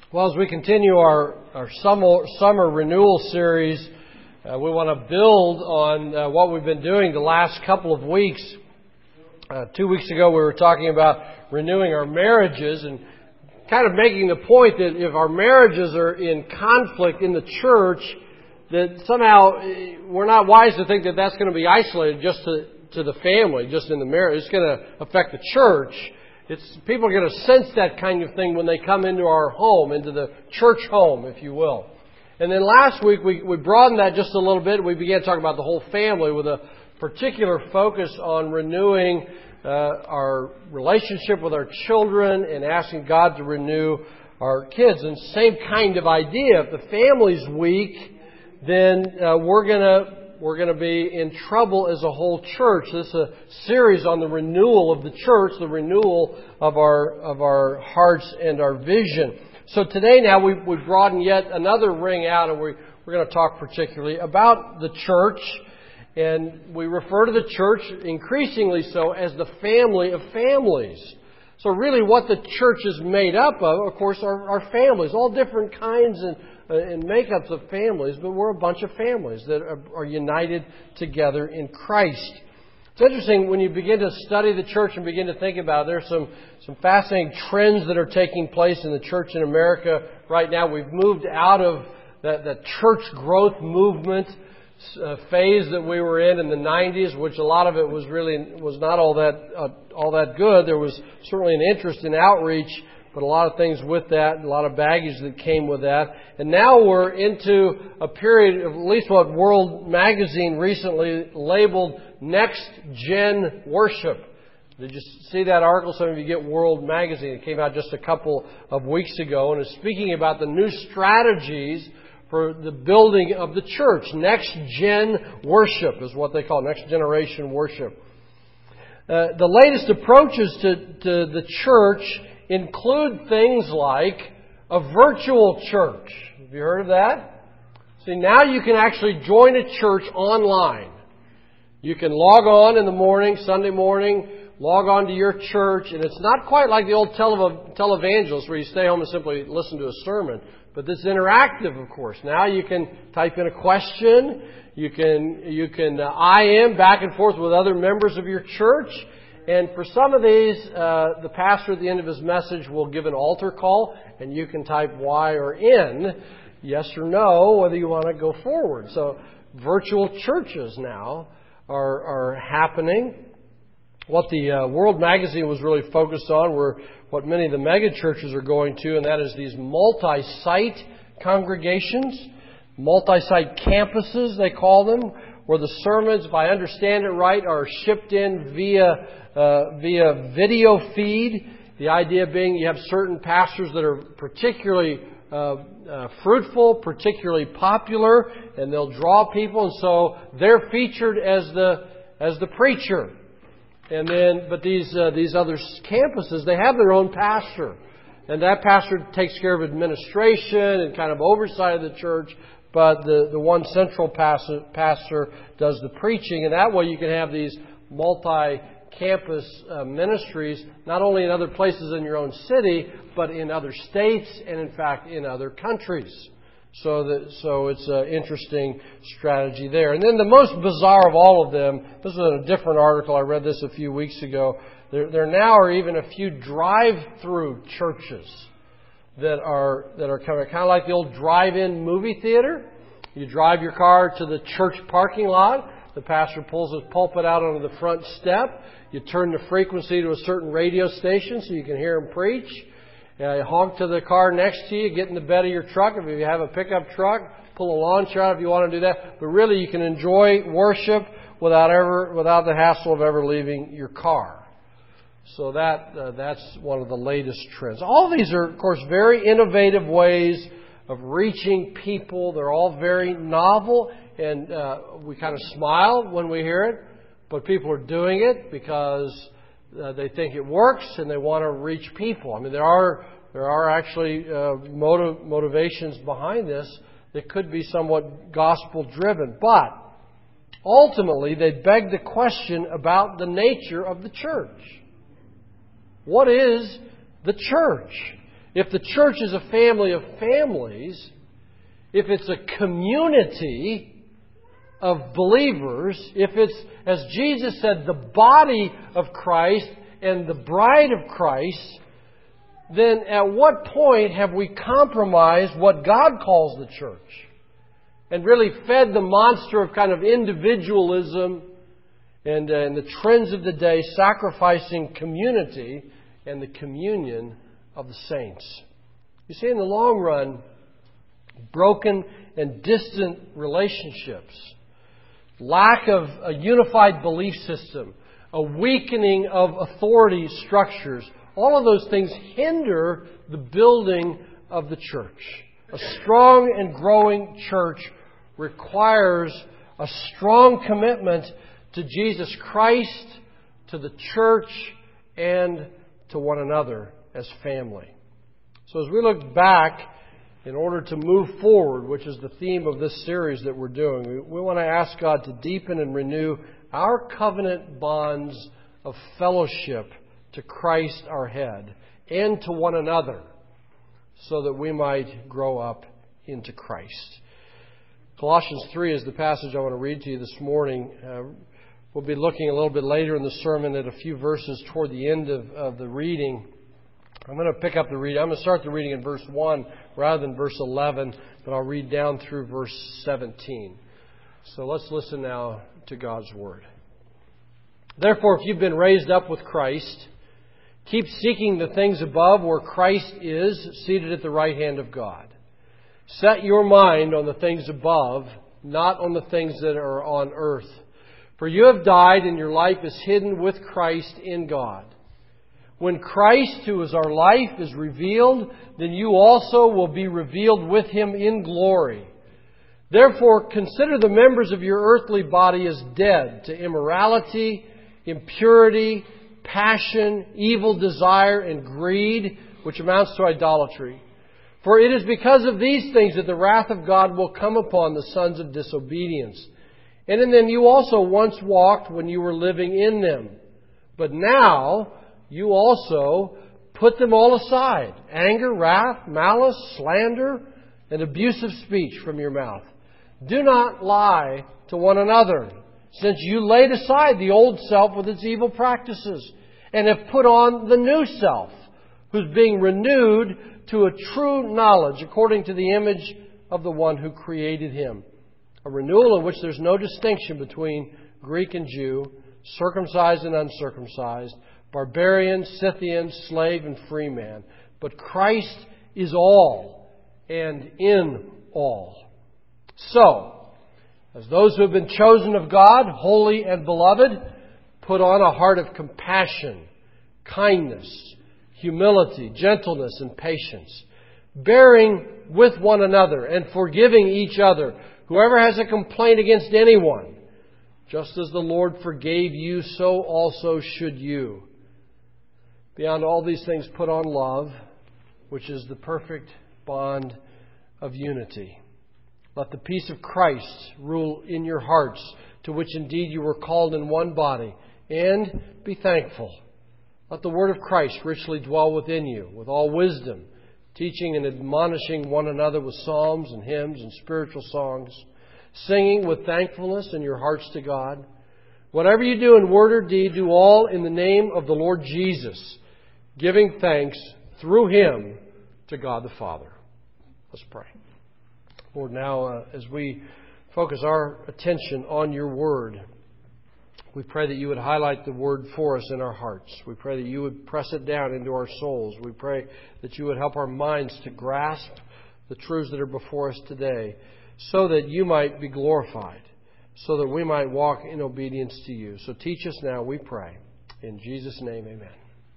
Well, as we continue our summer renewal series, we want to build on what we've been doing the last couple of weeks. 2 weeks ago, we were talking about renewing our marriages and kind of making the point that if our marriages are in conflict in the church, that somehow we're not wise to think that that's going to be isolated just to the family, just in the marriage. It's going to affect the church. People are going to sense that kind of thing when they come into our home, into the church home, if you will. And then last week, we broadened that just a little bit. We began talking about the whole family with a particular focus on renewing our relationship with our children and asking God to renew our kids. And same kind of idea. If the family's weak, then we're going to be in trouble as a whole church. This is a series on the renewal of the church, the renewal of our hearts and our vision. So today now we broaden yet another ring out, and we're going to talk particularly about the church. And we refer to the church increasingly so as the family of families. So really what the church is made up of course, are families, all different kinds and makeups of families, but we're a bunch of families that are united together in Christ. It's interesting when you begin to study the church and begin to think about it. There's some fascinating trends that are taking place in the church in America right now. We've moved out of the church growth movement phase that we were in the 90s, which a lot of it was not all that good. There was certainly an interest in outreach, but a lot of things with that, a lot of baggage that came with that. And now we're into a period of at least what World Magazine recently labeled Next Gen Worship. Did you see that article? Some of you get World Magazine. It came out just a couple of weeks ago and is speaking about the new strategies for the building of the church. Next Gen Worship is what they call it, Next Generation Worship. The latest approaches to the church include things like a virtual church. Have you heard of that? See, now you can actually join a church online. You can log on in the morning, Sunday morning, log on to your church, and it's not quite like the old televangelist where you stay home and simply listen to a sermon. But this is interactive, of course. Now you can type in a question. You can IM back and forth with other members of your church. And for some of these, the pastor at the end of his message will give an altar call, and you can type Y or N, yes or no, whether you want to go forward. So virtual churches now are happening. What the World Magazine was really focused on were what many of the mega churches are going to, and that is these multi-site congregations, multi-site campuses, they call them, where the sermons, if I understand it right, are shipped in via video feed. The idea being you have certain pastors that are particularly fruitful, particularly popular, and they'll draw people, and so they're featured as the preacher. And then, but these other campuses, they have their own pastor. And that pastor takes care of administration and kind of oversight of the church, but the one central pastor does the preaching. And that way you can have these multi-campus ministries, not only in other places in your own city, but in other states and, in fact, in other countries. So it's an interesting strategy there. And then the most bizarre of all of them, this is a different article, I read this a few weeks ago, there now are even a few drive-through churches that are coming, kind of like the old drive-in movie theater. You drive your car to the church parking lot, the pastor pulls his pulpit out onto the front step, you turn the frequency to a certain radio station so you can hear him preach. You honk to the car next to you, get in the bed of your truck. If you have a pickup truck, pull a lawn chair out if you want to do that. But really, you can enjoy worship without the hassle of ever leaving your car. So that's one of the latest trends. All these are, of course, very innovative ways of reaching people. They're all very novel, and we kind of smile when we hear it. But people are doing it because they think it works and they want to reach people. I mean, there are actually motivations behind this that could be somewhat gospel-driven. But ultimately, they beg the question about the nature of the church. What is the church? if the church is a family of families, if it's a community of believers, if it's, as Jesus said, the body of Christ and the bride of Christ, then at what point have we compromised what God calls the church and really fed the monster of kind of individualism and the trends of the day, sacrificing community and the communion of the saints? You see, in the long run, broken and distant relationships, lack of a unified belief system, a weakening of authority structures, all of those things hinder the building of the church. A strong and growing church requires a strong commitment to Jesus Christ, to the church, and to one another as family. So as we look back, in order to move forward, which is the theme of this series that we're doing, we want to ask God to deepen and renew our covenant bonds of fellowship to Christ our head and to one another so that we might grow up into Christ. Colossians 3 is the passage I want to read to you this morning. We'll be looking a little bit later in the sermon at a few verses toward the end of the reading. I'm going to pick up the reading. I'm going to start the reading in verse 1 rather than verse 11, but I'll read down through verse 17. So let's listen now to God's Word. Therefore, if you've been raised up with Christ, keep seeking the things above where Christ is, seated at the right hand of God. Set your mind on the things above, not on the things that are on earth. For you have died, and your life is hidden with Christ in God. When Christ, who is our life, is revealed, then you also will be revealed with Him in glory. Therefore, consider the members of your earthly body as dead to immorality, impurity, passion, evil desire, and greed, which amounts to idolatry. For it is because of these things that the wrath of God will come upon the sons of disobedience. And in them you also once walked when you were living in them. But now you also put them all aside: anger, wrath, malice, slander, and abusive speech from your mouth. Do not lie to one another, since you laid aside the old self with its evil practices, and have put on the new self, who's being renewed to a true knowledge according to the image of the one who created him. A renewal in which there's no distinction between Greek and Jew, circumcised and uncircumcised, barbarian, Scythian, slave and free man. But Christ is all and in all. So, as those who have been chosen of God, holy and beloved, put on a heart of compassion, kindness, humility, gentleness, and patience, bearing with one another and forgiving each other. Whoever has a complaint against anyone, just as the Lord forgave you, so also should you. Beyond all these things, put on love, which is the perfect bond of unity. Let the peace of Christ rule in your hearts, to which indeed you were called in one body, and be thankful. Let the word of Christ richly dwell within you, with all wisdom, teaching and admonishing one another with psalms and hymns and spiritual songs, singing with thankfulness in your hearts to God. Whatever you do in word or deed, do all in the name of the Lord Jesus, giving thanks through Him to God the Father. Let's pray. Lord, now as we focus our attention on your word, we pray that you would highlight the word for us in our hearts. We pray that you would press it down into our souls. We pray that you would help our minds to grasp the truths that are before us today, so that you might be glorified, so that we might walk in obedience to you. So teach us now, we pray. In Jesus' name, amen.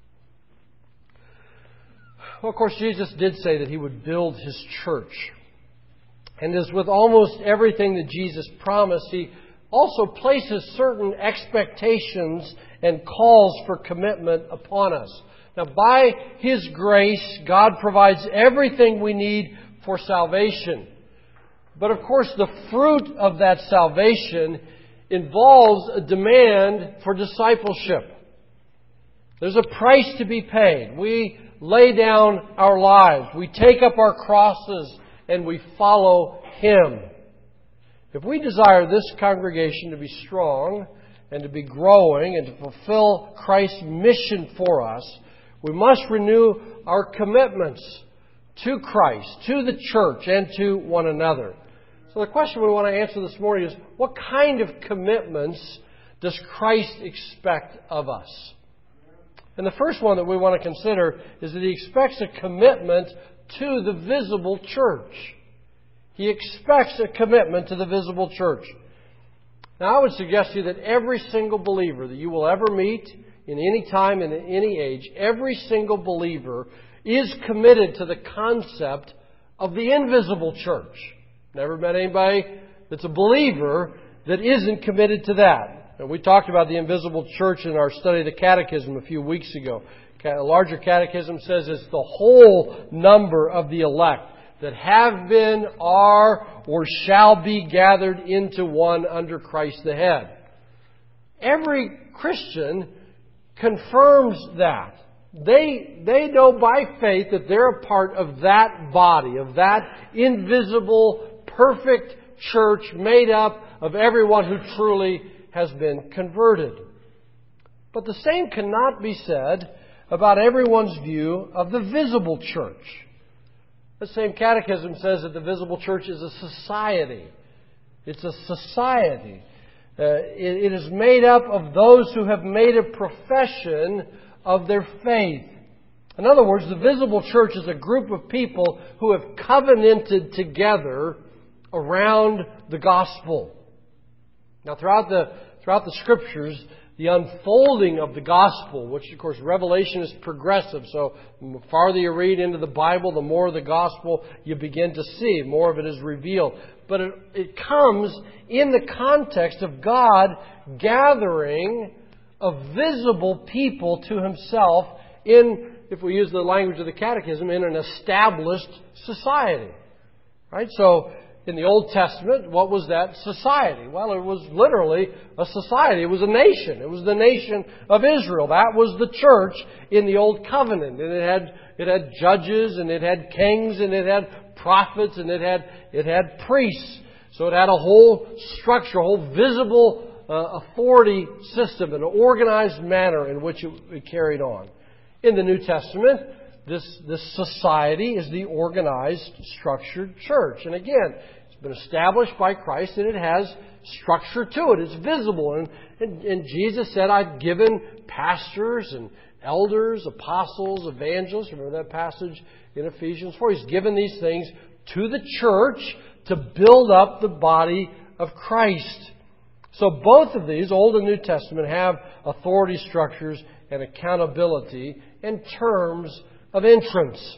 Well, of course, Jesus did say that He would build His church. And as with almost everything that Jesus promised, He also places certain expectations and calls for commitment upon us. Now, by His grace, God provides everything we need for salvation. But of course, the fruit of that salvation involves a demand for discipleship. There's a price to be paid. We lay down our lives. We take up our crosses and we follow Him. If we desire this congregation to be strong and to be growing and to fulfill Christ's mission for us, we must renew our commitments to Christ, to the church, and to one another. So the question we want to answer this morning is, what kind of commitments does Christ expect of us? And the first one that we want to consider is that He expects a commitment to the visible church. He expects a commitment to the visible church. Now, I would suggest to you that every single believer that you will ever meet in any time and in any age, every single believer is committed to the concept of the invisible church. Never met anybody that's a believer that isn't committed to that. And we talked about the invisible church in our study of the Catechism a few weeks ago. A larger catechism says it's the whole number of the elect that have been, are, or shall be gathered into one under Christ the head. Every Christian confirms that. They know by faith that they're a part of that body, of that invisible, perfect church made up of everyone who truly has been converted. But the same cannot be said about everyone's view of the visible church. The same catechism says that the visible church is a society. It's a society. It is made up of those who have made a profession of their faith. In other words, the visible church is a group of people who have covenanted together around the gospel. Now, throughout the Scriptures, the unfolding of the gospel, which of course Revelation is progressive, so the farther you read into the Bible, the more of the gospel you begin to see, more of it is revealed. But it comes in the context of God gathering a visible people to Himself in, if we use the language of the Catechism, in an established society. Right? So, in the Old Testament, what was that society? Well, it was literally a society. It was a nation. It was the nation of Israel. That was the church in the Old Covenant. And it had judges, and it had kings, and it had prophets, and it had priests. So it had a whole structure, a whole visible authority system, an organized manner in which it carried on. In the New Testament, this society is the organized, structured church. And again, it's been established by Christ and it has structure to it. It's visible. And Jesus said, I've given pastors and elders, apostles, evangelists. Remember that passage in Ephesians 4? He's given these things to the church to build up the body of Christ. So both of these, Old and New Testament, have authority structures and accountability and terms of entrance.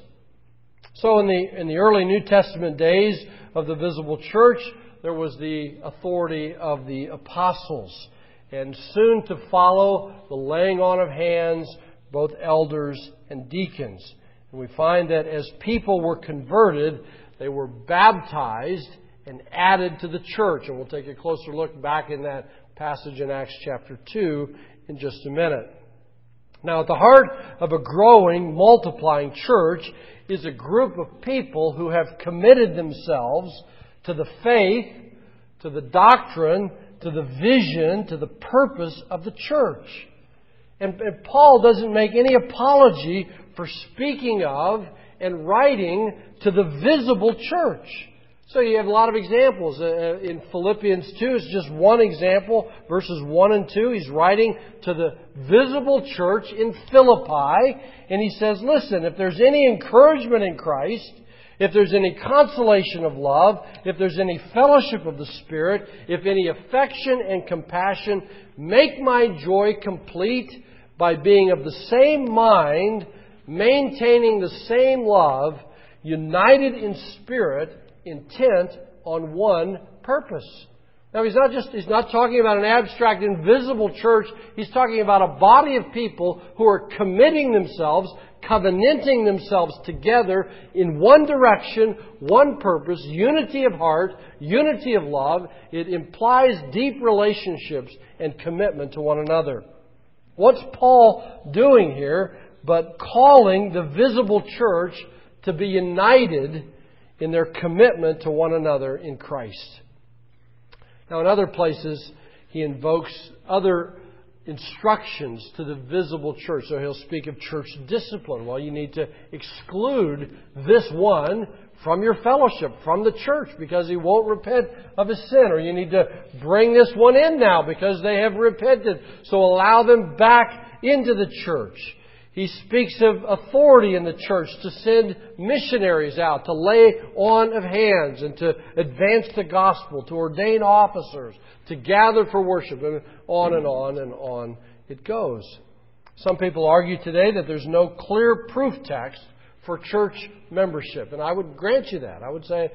So in the early New Testament days of the visible church, there was the authority of the apostles. And soon to follow, the laying on of hands, both elders and deacons. And we find that as people were converted, they were baptized and added to the church. And we'll take a closer look back in that passage in Acts chapter 2 in just a minute. Now, at the heart of a growing, multiplying church is a group of people who have committed themselves to the faith, to the doctrine, to the vision, to the purpose of the church. And Paul doesn't make any apology for speaking of and writing to the visible church. So you have a lot of examples. In Philippians 2, it's just one example, verses 1 and 2. He's writing to the visible church in Philippi, and he says, listen, if there's any encouragement in Christ, if there's any consolation of love, if there's any fellowship of the Spirit, if any affection and compassion, make my joy complete by being of the same mind, maintaining the same love, united in spirit, intent on one purpose. Now, he's not talking about an abstract, invisible church. He's talking about a body of people who are committing themselves, covenanting themselves together in one direction, one purpose, unity of heart, unity of love. It implies deep relationships and commitment to one another. What's Paul doing here but calling the visible church to be united in their commitment to one another in Christ. Now, in other places, he invokes other instructions to the visible church. So he'll speak of church discipline. Well, you need to exclude this one from your fellowship, from the church, because he won't repent of his sin. Or you need to bring this one in now because they have repented. So allow them back into the church. He speaks of authority in the church to send missionaries out, to lay on of hands and to advance the gospel, to ordain officers, to gather for worship, and on and on and on it goes. Some people argue today that there's no clear proof text for church membership, and I would grant you that. I would say,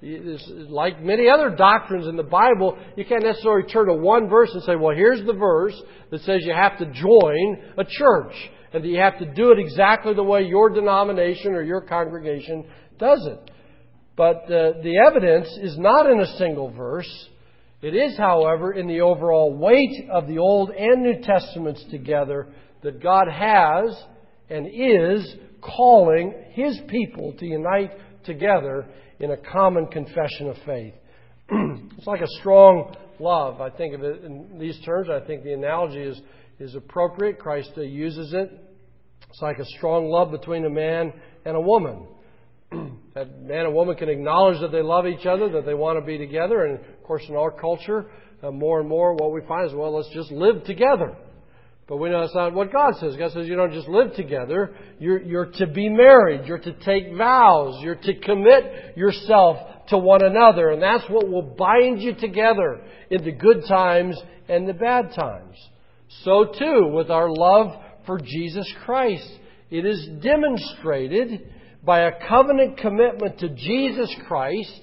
like many other doctrines in the Bible, you can't necessarily turn to one verse and say, well, here's the verse that says you have to join a church, and that you have to do it exactly the way your denomination or your congregation does it. But the evidence is not in a single verse. It is, however, in the overall weight of the Old and New Testaments together that God has and is calling His people to unite together in a common confession of faith. It's like a strong love. I think of it in these terms. I think the analogy is appropriate. Christ uses it. It's like a strong love between a man and a woman. That man and woman can acknowledge that they love each other, that they want to be together. And, of course, in our culture, more and more what we find is, well, let's just live together. But we know that's not what God says. God says you don't just live together. You're to be married. You're to take vows. You're to commit yourself to one another. And that's what will bind you together in the good times and the bad times. So, too, with our love for Jesus Christ. It is demonstrated by a covenant commitment to Jesus Christ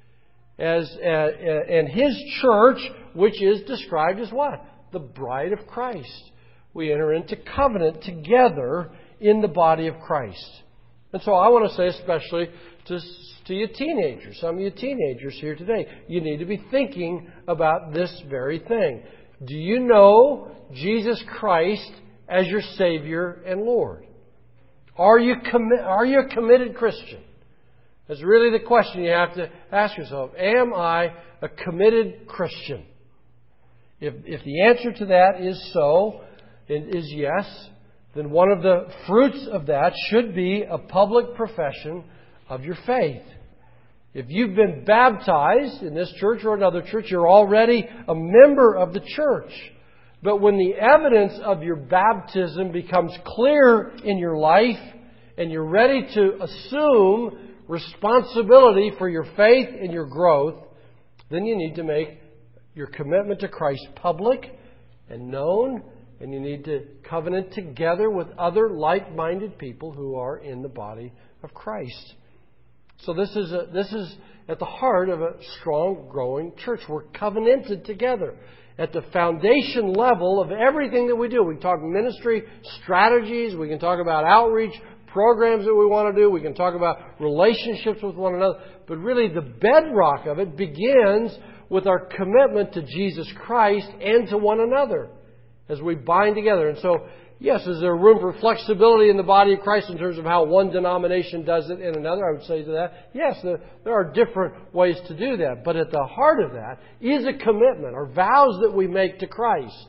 and His church, which is described as what? The bride of Christ. We enter into covenant together in the body of Christ. And so I want to say especially to you teenagers, some of you teenagers here today, you need to be thinking about this very thing. Do you know Jesus Christ as your Savior and Lord? Are you a committed Christian? That's really the question you have to ask yourself. Am I a committed Christian? If the answer to that is so, is yes, then one of the fruits of that should be a public profession of your faith. If you've been baptized in this church or another church, you're already a member of the church. But when the evidence of your baptism becomes clear in your life and you're ready to assume responsibility for your faith and your growth, then you need to make your commitment to Christ public and known, and you need to covenant together with other like-minded people who are in the body of Christ. So this is at the heart of a strong, growing church. We're covenanted together at the foundation level of everything that we do. We can talk ministry strategies. We can talk about outreach programs that we want to do. We can talk about relationships with one another. But really the bedrock of it begins with our commitment to Jesus Christ and to one another as we bind together. And so, yes, is there room for flexibility in the body of Christ in terms of how one denomination does it and another? I would say to that, yes, there are different ways to do that. But at the heart of that is a commitment or vows that we make to Christ.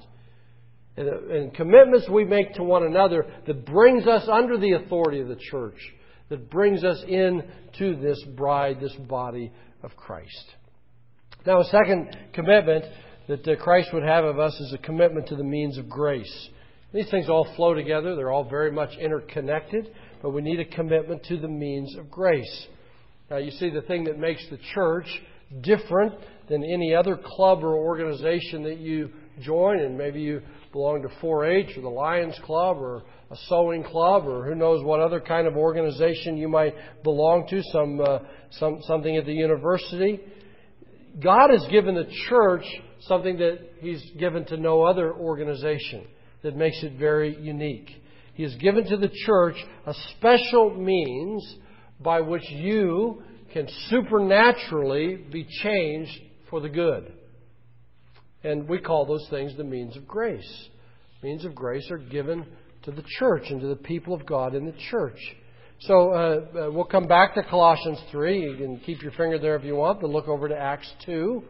And commitments we make to one another that brings us under the authority of the church, that brings us into this bride, this body of Christ. Now, a second commitment that Christ would have of us is a commitment to the means of grace. These things all flow together. They're all very much interconnected, but we need a commitment to the means of grace. Now, you see, the thing that makes the church different than any other club or organization that you join, and maybe you belong to 4-H or the Lions Club or a sewing club or who knows what other kind of organization you might belong to, something at the university. God has given the church something that He's given to no other organization that makes it very unique. He has given to the church a special means by which you can supernaturally be changed for the good. And we call those things the means of grace. Means of grace are given to the church and to the people of God in the church. So we'll come back to Colossians 3. You can keep your finger there if you want, but look over to Acts 2.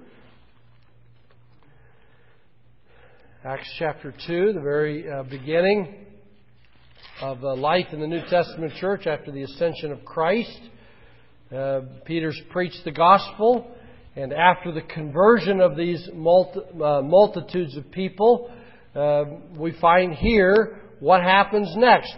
Acts chapter 2, the very beginning of life in the New Testament church after the ascension of Christ. Peter's preached the gospel, and after the conversion of these multitudes of people, we find here what happens next.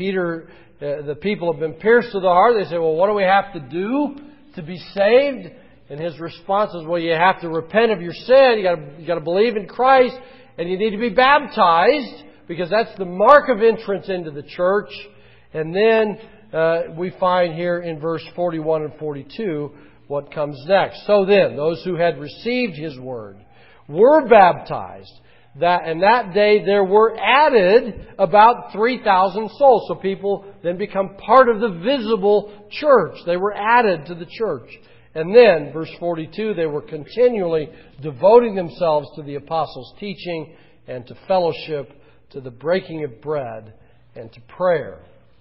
The people have been pierced to the heart. They say, well, what do we have to do to be saved? And his response is, well, you have to repent of your sin. You got to believe in Christ, and you need to be baptized, because that's the mark of entrance into the church. And then we find here in verse 41 and 42 what comes next. So then, those who had received His word were baptized. And that day there were added about 3,000 souls. So people then become part of the visible church. They were added to the church. And then, verse 42, they were continually devoting themselves to the apostles' teaching and to fellowship, to the breaking of bread, and to prayer.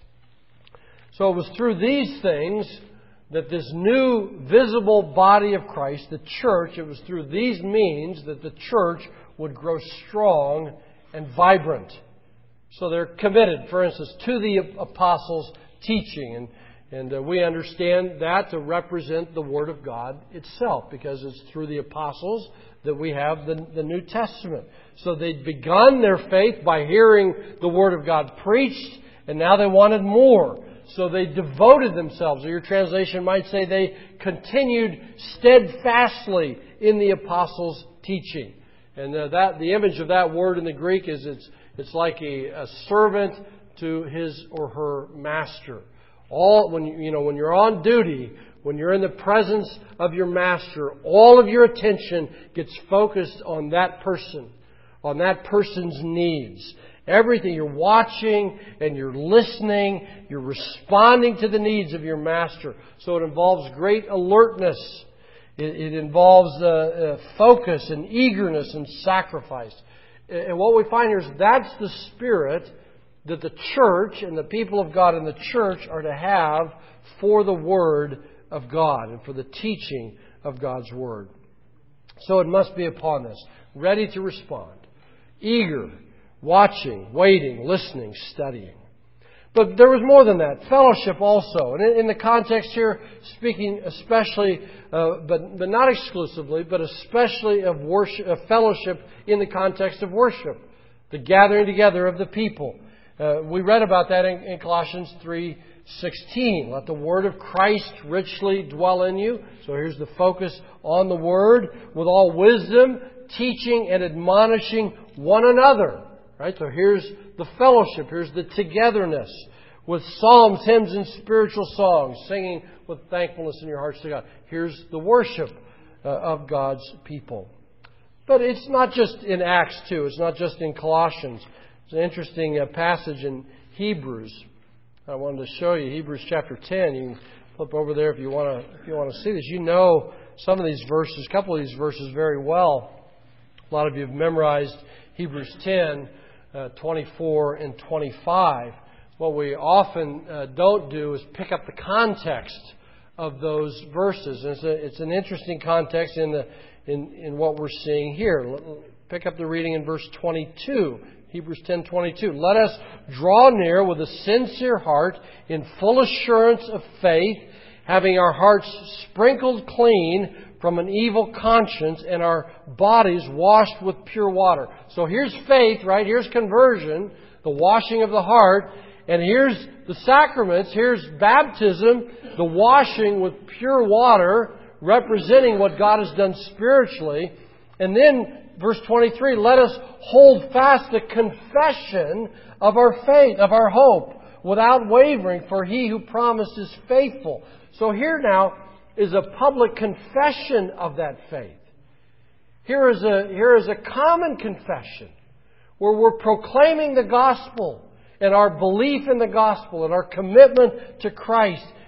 So it was through these things that this new visible body of Christ, the church, it was through these means that the church would grow strong and vibrant. So they're committed, for instance, to the apostles' teaching. And we understand that to represent the Word of God itself, because it's through the apostles that we have the New Testament. So they'd begun their faith by hearing the Word of God preached, and now they wanted more. So they devoted themselves, or your translation might say they continued steadfastly in the apostles' teaching. And the image of that word in the Greek is it's like a servant to his or her master. When you're on duty, when you're in the presence of your master, all of your attention gets focused on that person, on that person's needs. Everything, you're watching and you're listening, you're responding to the needs of your master. So it involves great alertness. It involves focus and eagerness and sacrifice. And what we find here is that's the spirit that the church and the people of God in the church are to have for the Word of God and for the teaching of God's Word. So it must be upon us, ready to respond, eager, watching, waiting, listening, studying. But there was more than that. Fellowship also. And in the context here, speaking especially, but not exclusively, but especially of worship, of fellowship in the context of worship. The gathering together of the people. We read about that in Colossians 3:16. Let the word of Christ richly dwell in you. So here's the focus on the word, with all wisdom, teaching and admonishing one another. Right? So here's the fellowship. Here's the togetherness with psalms, hymns, and spiritual songs, singing with thankfulness in your hearts to God. Here's the worship of God's people. But it's not just in Acts 2. It's not just in Colossians. It's an interesting passage in Hebrews. I wanted to show you Hebrews chapter 10. You can flip over there if you want to see this. You know some of these verses, a couple of these verses very well. A lot of you have memorized Hebrews 10. 24 and 25. What we often don't do is pick up the context of those verses. And it's an interesting context in what we're seeing here. Pick up the reading in verse 22. Hebrews 10:22. Let us draw near with a sincere heart in full assurance of faith, having our hearts sprinkled clean from an evil conscience and our bodies washed with pure water. So here's faith, right? Here's conversion, the washing of the heart. And here's the sacraments. Here's baptism, the washing with pure water, representing what God has done spiritually. And then, verse 23, let us hold fast the confession of our faith, of our hope, without wavering, for He who promised is faithful. So here now is a public confession of that faith. Here is a common confession where we're proclaiming the gospel and our belief in the gospel and our commitment to Christ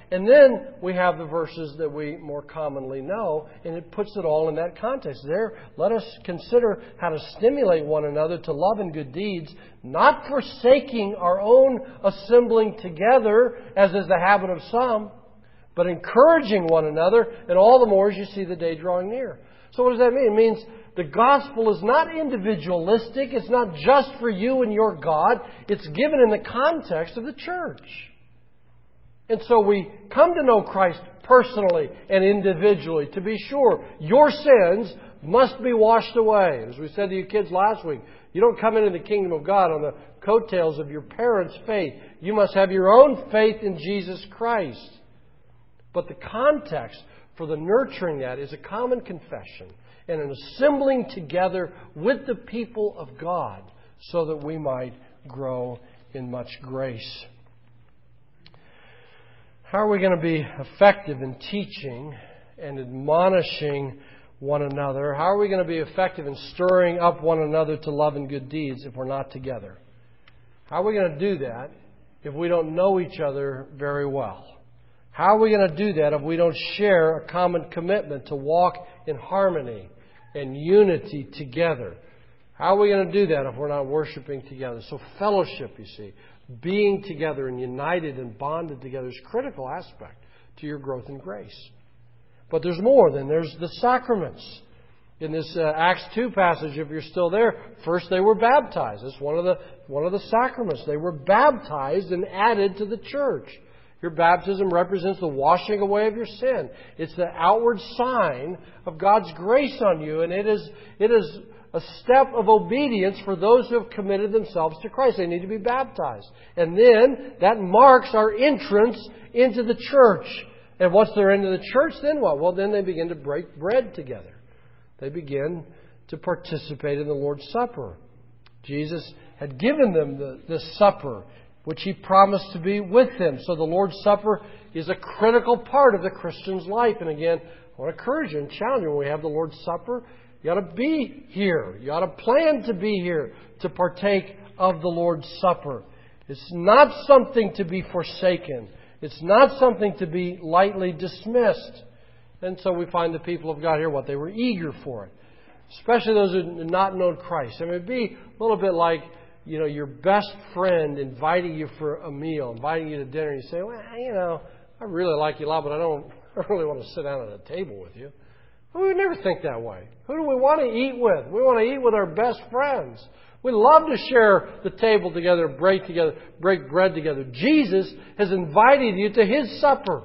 And then we have the verses that we more commonly know, and it puts it all in that context. There, let us consider how to stimulate one another to love and good deeds, not forsaking our own assembling together, as is the habit of some, but encouraging one another, and all the more as you see the day drawing near. So what does that mean? It means the gospel is not individualistic. It's not just for you and your God. It's given in the context of the church. And so we come to know Christ personally and individually. To be sure, your sins must be washed away. As we said to you kids last week, you don't come into the kingdom of God on the coattails of your parents' faith. You must have your own faith in Jesus Christ. But the context for the nurturing that is a common confession and an assembling together with the people of God so that we might grow in much grace. How are we going to be effective in teaching and admonishing one another? How are we going to be effective in stirring up one another to love and good deeds if we're not together? How are we going to do that if we don't know each other very well? How are we going to do that if we don't share a common commitment to walk in harmony and unity together? How are we going to do that if we're not worshiping together? So fellowship, you see, being together and united and bonded together is a critical aspect to your growth in grace. But there's more than there's the sacraments. In this Acts 2 passage, if you're still there, first they were baptized. That's one of the sacraments. They were baptized and added to the church. Your baptism represents the washing away of your sin. It's the outward sign of God's grace on you, and it is a step of obedience for those who have committed themselves to Christ. They need to be baptized. And then that marks our entrance into the church. And once they're into the church, then what? Well, then they begin to break bread together. They begin to participate in the Lord's Supper. Jesus had given them the supper, which He promised to be with them. So the Lord's Supper is a critical part of the Christian's life. And again, I want to encourage you and challenge you when we have the Lord's Supper, you ought to be here. You ought to plan to be here to partake of the Lord's Supper. It's not something to be forsaken. It's not something to be lightly dismissed. And so we find the people of God here, what? They were eager for it. Especially those who had not known Christ. I mean, it'd be a little bit like, your best friend inviting you for a meal, inviting you to dinner, and you say, well, I really like you a lot, but I don't really want to sit down at a table with you. We would never think that way. Who do we want to eat with? We want to eat with our best friends. We love to share the table together, break bread together. Jesus has invited you to His supper,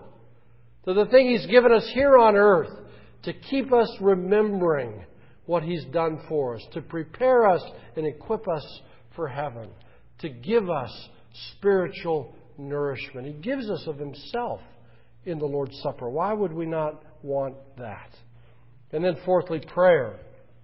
to the thing He's given us here on earth, to keep us remembering what He's done for us, to prepare us and equip us for heaven, to give us spiritual nourishment. He gives us of Himself in the Lord's Supper. Why would we not want that? And then fourthly, prayer.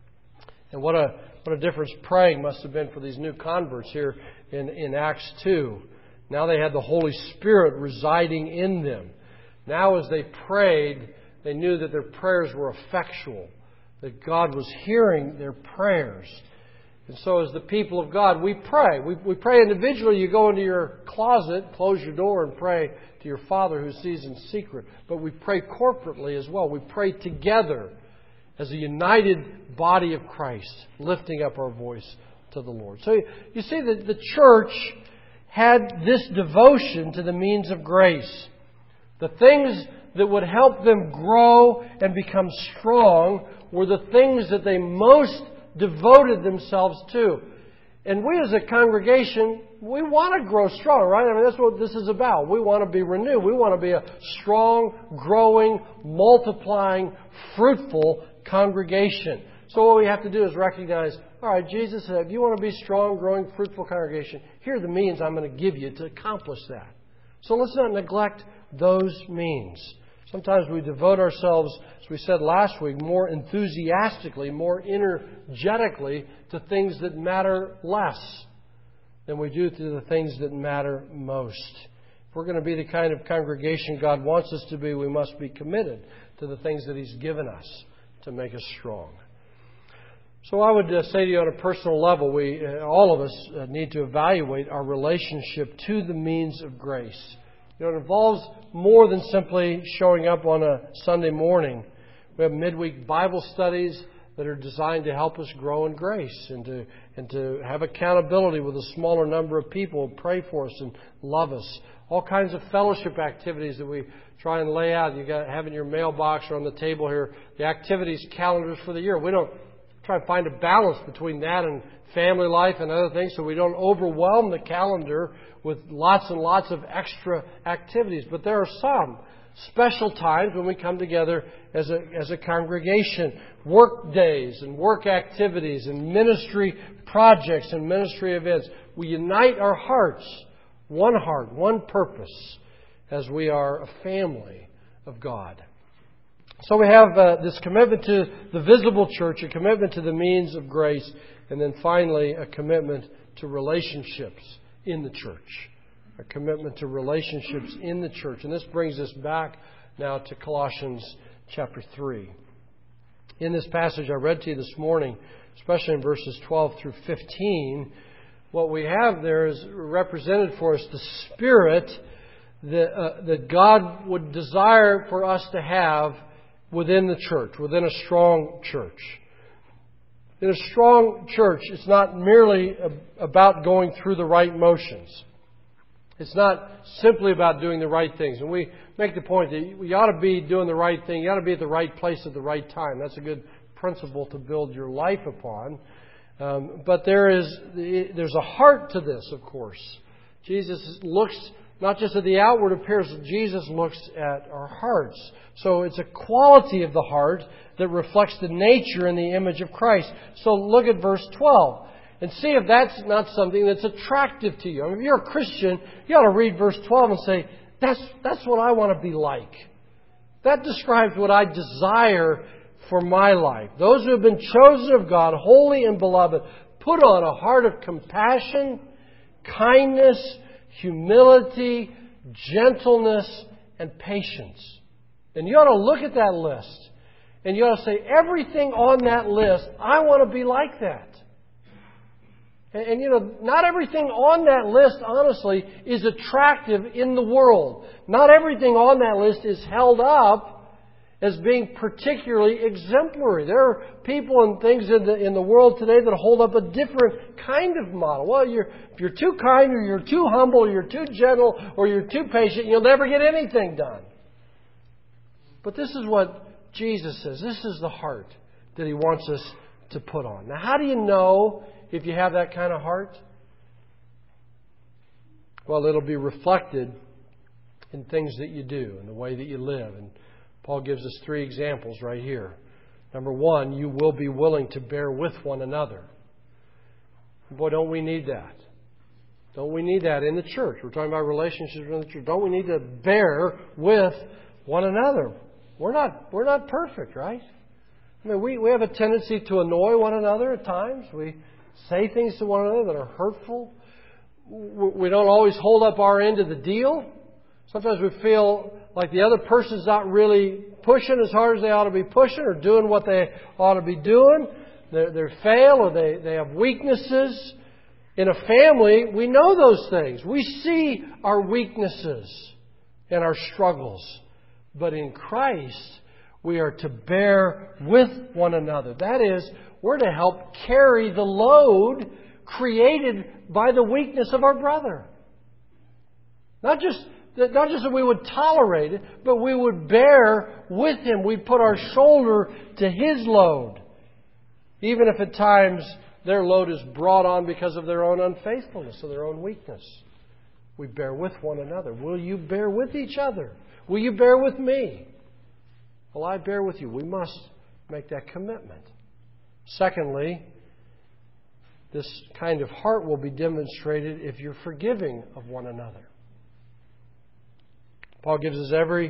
And what a difference praying must have been for these new converts here in Acts 2. Now they had the Holy Spirit residing in them. Now as they prayed, they knew that their prayers were effectual, that God was hearing their prayers. And so as the people of God, we pray. We pray individually. You go into your closet, close your door, and pray to your Father who sees in secret. But we pray corporately as well. We pray together as a united body of Christ, lifting up our voice to the Lord. So you see that the church had this devotion to the means of grace. The things that would help them grow and become strong were the things that they most devoted themselves to. And we as a congregation, we want to grow strong, right? I mean, that's what this is about. We want to be renewed. We want to be a strong, growing, multiplying, fruitful congregation. So what we have to do is recognize, all right, Jesus said, if you want to be strong, growing, fruitful congregation, here are the means I'm going to give you to accomplish that. So let's not neglect those means. Sometimes we devote ourselves, as we said last week, more enthusiastically, more energetically to things that matter less than we do to the things that matter most. If we're going to be the kind of congregation God wants us to be, we must be committed to the things that He's given us to make us strong. So I would say to you on a personal level, all of us need to evaluate our relationship to the means of grace It involves more than simply showing up on a Sunday morning. We have midweek Bible studies that are designed to help us grow in grace and to have accountability with a smaller number of people who pray for us and love us. All kinds of fellowship activities that we try and lay out. You have in your mailbox or on the table here the activities calendars for the year. We don't try and find a balance between that and family life and other things so we don't overwhelm the calendar with lots and lots of extra activities. But there are some special times when we come together as a congregation, work days and work activities and ministry projects and ministry events. We unite our hearts, heart, one purpose, as we are a family of God. So we have this commitment to the visible church, a commitment to the means of grace, and then finally a commitment to relationships in the church. A commitment to relationships in the church. And this brings us back now to Colossians chapter 3. In this passage I read to you this morning, especially in verses 12 through 15, what we have there is represented for us the spirit that God would desire for us to have within the church, within a strong church. In a strong church, it's not merely about going through the right motions. It's not simply about doing the right things. And we make the point that you ought to be doing the right thing. You ought to be at the right place at the right time. That's a good principle to build your life upon. But there's a heart to this, of course. Jesus looks not just at the outward appearance, Jesus looks at our hearts. So it's a quality of the heart that reflects the nature and the image of Christ. So look at verse 12. And see if that's not something that's attractive to you. I mean, if you're a Christian, you ought to read verse 12 and say, that's what I want to be like. That describes what I desire for my life. Those who have been chosen of God, holy and beloved, put on a heart of compassion, kindness, humility, gentleness, and patience. And you ought to look at that list. And you ought to say, everything on that list, I want to be like that. And not everything on that list, honestly, is attractive in the world. Not everything on that list is held up as being particularly exemplary. There are people and things in the world today that hold up a different kind of model. Well, if you're too kind or you're too humble or you're too gentle or you're too patient, you'll never get anything done. But this is what Jesus says. This is the heart that He wants us to put on. Now, how do you know if you have that kind of heart? Well, it'll be reflected in things that you do, in the way that you live. And Paul gives us 3 examples right here. Number 1, you will be willing to bear with one another. Boy, don't we need that? Don't we need that in the church? We're talking about relationships in the church. Don't we need to bear with one another? We're not perfect, right? I mean, we have a tendency to annoy one another at times. We say things to one another that are hurtful. We don't always hold up our end of the deal. Sometimes we feel like the other person's not really pushing as hard as they ought to be pushing or doing what they ought to be doing. They fail or they have weaknesses. In a family, we know those things. We see our weaknesses and our struggles. But in Christ, we are to bear with one another. That is, we're to help carry the load created by the weakness of our brother. Not just that we would tolerate it, but we would bear with him. We'd put our shoulder to his load. Even if at times their load is brought on because of their own unfaithfulness or their own weakness. We bear with one another. Will you bear with each other? Will you bear with me? Well, I bear with you. We must make that commitment. Secondly, this kind of heart will be demonstrated if you're forgiving of one another. Paul gives us every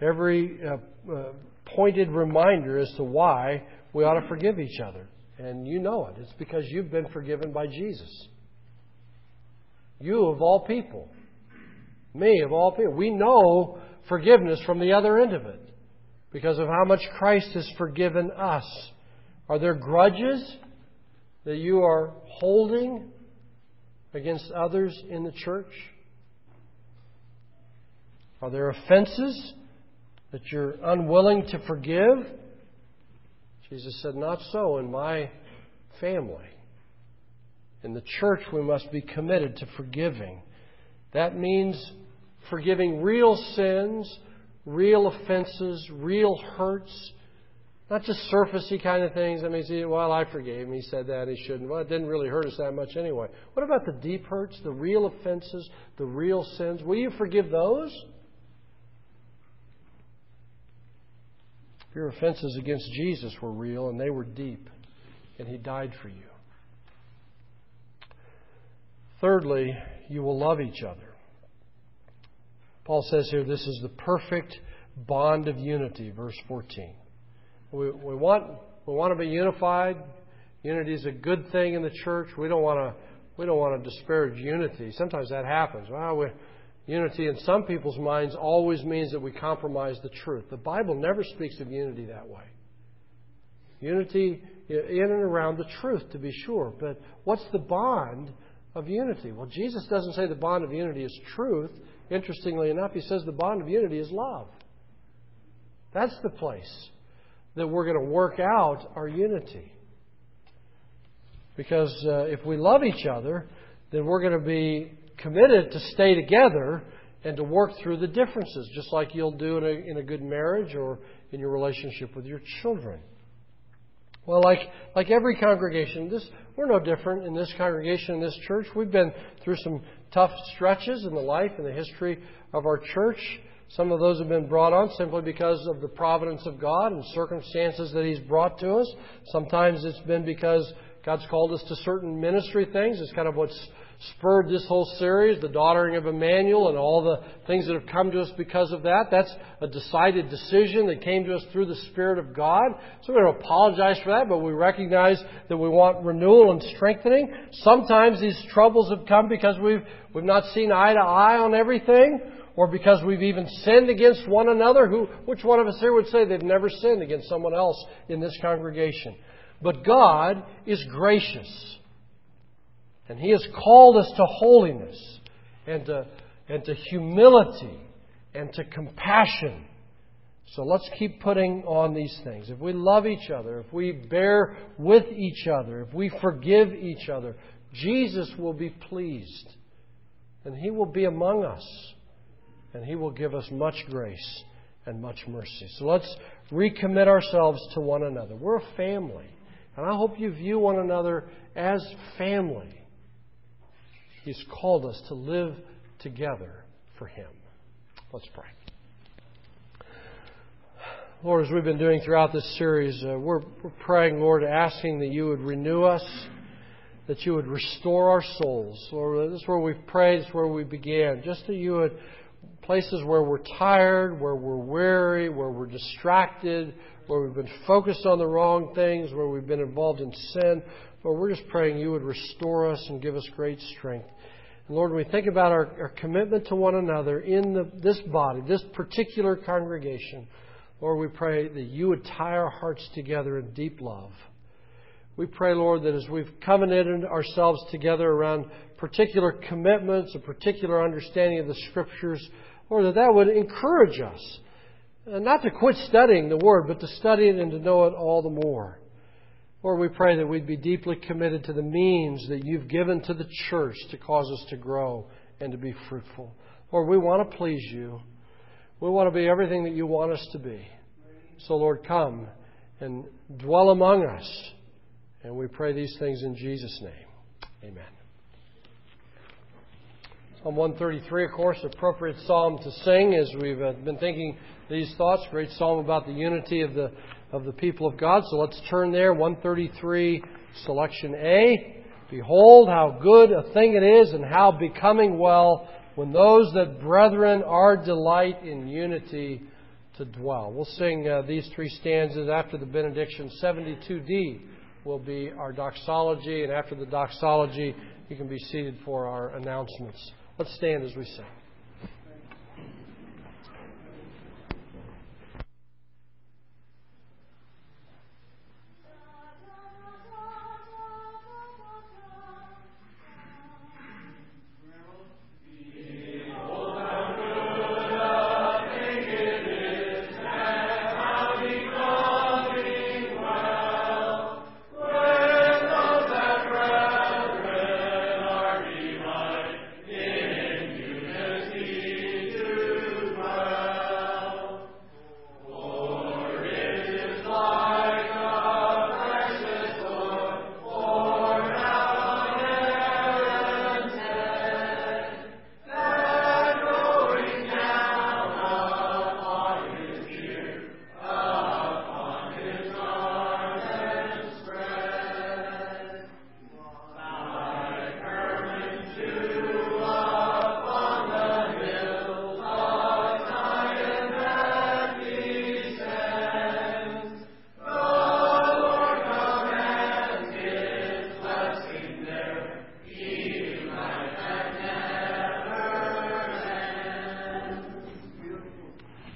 pointed reminder as to why we ought to forgive each other. And you know it. It's because you've been forgiven by Jesus. You of all people. Me of all people. We know forgiveness from the other end of it because of how much Christ has forgiven us. Are there grudges that you are holding against others in the church? Are there offenses that you're unwilling to forgive? Jesus said, not so in my family. In the church, we must be committed to forgiving. That means forgiving real sins, real offenses, real hurts, not just surfacey kind of things. I mean, well, I forgave him. He said that. He shouldn't. Well, it didn't really hurt us that much anyway. What about the deep hurts, the real offenses, the real sins? Will you forgive those? Your offenses against Jesus were real and they were deep, and He died for you. Thirdly, you will love each other. Paul says here, this is the perfect bond of unity, verse 14. We want to be unified. Unity is a good thing in the church. We don't want to disparage unity. Sometimes that happens. Unity in some people's minds always means that we compromise the truth. The Bible never speaks of unity that way. Unity in and around the truth, to be sure. But what's the bond of unity? Well, Jesus doesn't say the bond of unity is truth. Interestingly enough, He says the bond of unity is love. That's the place that we're going to work out our unity. Because if we love each other, then we're going to be committed to stay together and to work through the differences, just like you'll do in a good marriage or in your relationship with your children. Well, like every congregation, we're no different in this congregation, in this church. We've been through some tough stretches in the life and the history of our church. Some of those have been brought on simply because of the providence of God and circumstances that He's brought to us. Sometimes it's been because God's called us to certain ministry things. It's kind of what's spurred this whole series, the daughtering of Emmanuel and all the things that have come to us because of that. That's a decided decision that came to us through the Spirit of God. So we don't apologize for that, but we recognize that we want renewal and strengthening. Sometimes these troubles have come because we've not seen eye to eye on everything, or because we've even sinned against one another. Which one of us here would say they've never sinned against someone else in this congregation? But God is gracious. And He has called us to holiness and to humility and to compassion. So let's keep putting on these things. If we love each other, if we bear with each other, if we forgive each other, Jesus will be pleased. And He will be among us. And He will give us much grace and much mercy. So let's recommit ourselves to one another. We're a family. And I hope you view one another as family. He's called us to live together for Him. Let's pray. Lord, as we've been doing throughout this series, we're praying, Lord, asking that You would renew us, that You would restore our souls. Lord, this is where we've prayed, this is where we began. Just that You would, places where we're tired, where we're weary, where we're distracted, where we've been focused on the wrong things, where we've been involved in sin, Lord, we're just praying You would restore us and give us great strength. And Lord, when we think about our commitment to one another in this body, this particular congregation, Lord, we pray that You would tie our hearts together in deep love. We pray, Lord, that as we've covenanted ourselves together around particular commitments, a particular understanding of the Scriptures, Lord, that would encourage us. Not to quit studying the Word, but to study it and to know it all the more. Lord, we pray that we'd be deeply committed to the means that You've given to the church to cause us to grow and to be fruitful. Lord, we want to please You. We want to be everything that You want us to be. So, Lord, come and dwell among us. And we pray these things in Jesus' name. Amen. Psalm 133, of course, appropriate psalm to sing as we've been thinking these thoughts. Great psalm about the unity of the people of God. So let's turn there. 133, selection A. Behold, how good a thing it is and how becoming well when those that brethren are delight in unity to dwell. We'll sing these three stanzas after the benediction. 72D will be our doxology, and after the doxology, you can be seated for our announcements. Let's stand as we sing.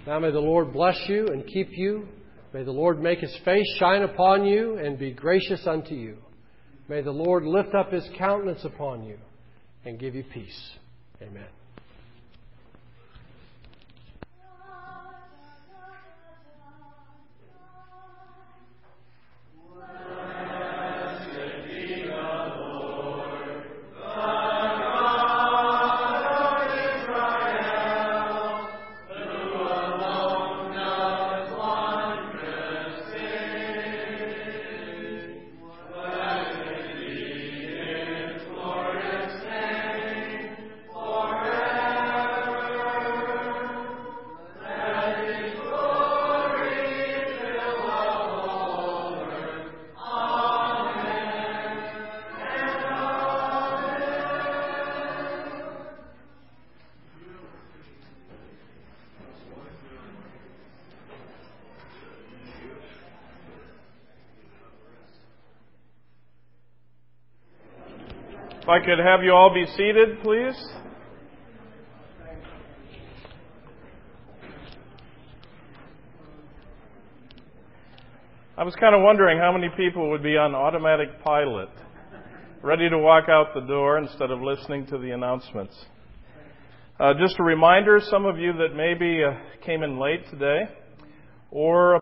Now may the Lord bless you and keep you. May the Lord make His face shine upon you and be gracious unto you. May the Lord lift up His countenance upon you and give you peace. Amen. If I could have you all be seated, please. I was kind of wondering how many people would be on automatic pilot, ready to walk out the door instead of listening to the announcements. Just a reminder, some of you that maybe came in late today, or